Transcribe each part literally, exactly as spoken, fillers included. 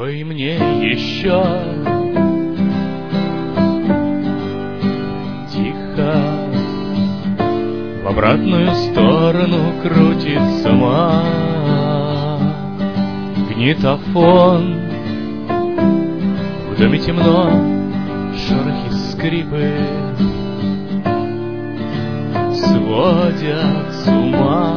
Пой мне еще. Тихо в обратную сторону крутится магнитофон. В доме темно, шорохи, скрипы сводят с ума.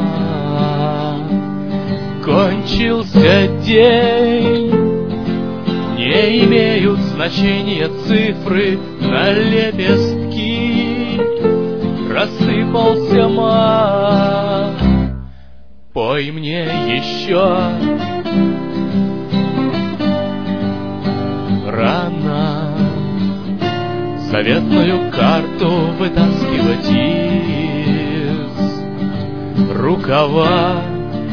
Кончился день, не имеют значения цифры на лепестки. Рассыпался маг. Пой мне еще. Рано заветную карту вытаскивать из рукава.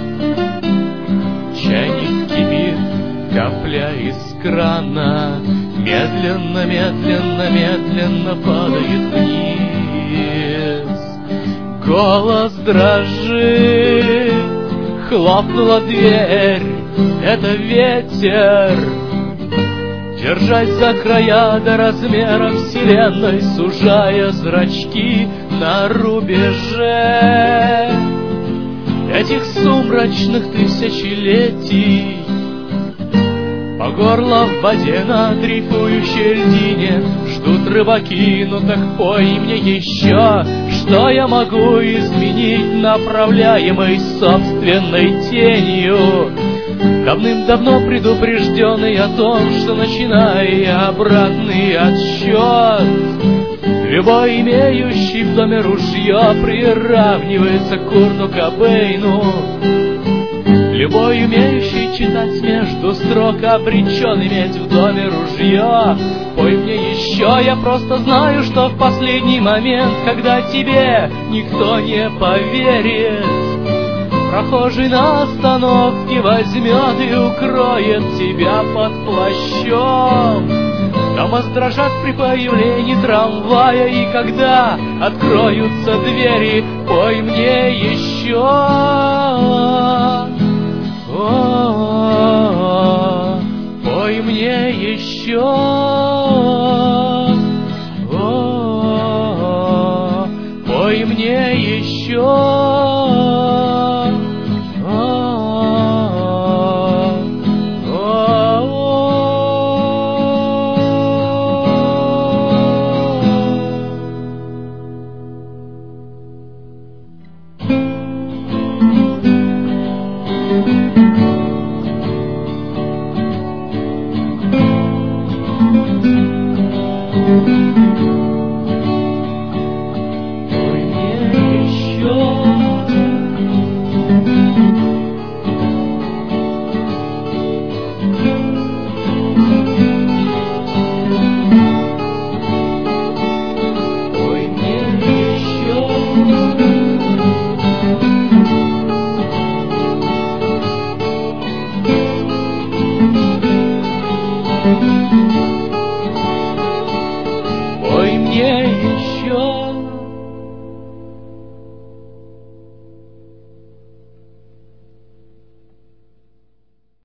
Чайник кипит, капля из крана медленно, медленно, медленно падает вниз. Голос дрожит, хлопнула дверь, это ветер. Держась за края до размера вселенной, сужая зрачки на рубеже этих сумрачных тысячелетий. По горло в воде на дрейфующей льдине ждут рыбаки. Ну так пой мне еще, что я могу изменить, направляемой собственной тенью, давным-давно предупрежденный о том, что, начиная обратный отсчет, любой имеющий в доме ружье приравнивается к Курту Кобейну. Любой умеющий читать между строк обречен иметь в доме ружье. Пой мне еще, я просто знаю, что в последний момент, когда тебе никто не поверит, прохожий на остановке возьмет и укроет тебя под плащом. Дома дрожат при появлении трамвая, и когда откроются двери, пой мне еще. О-о-о, пой мне еще. О-о-о, пой мне еще. Thank you.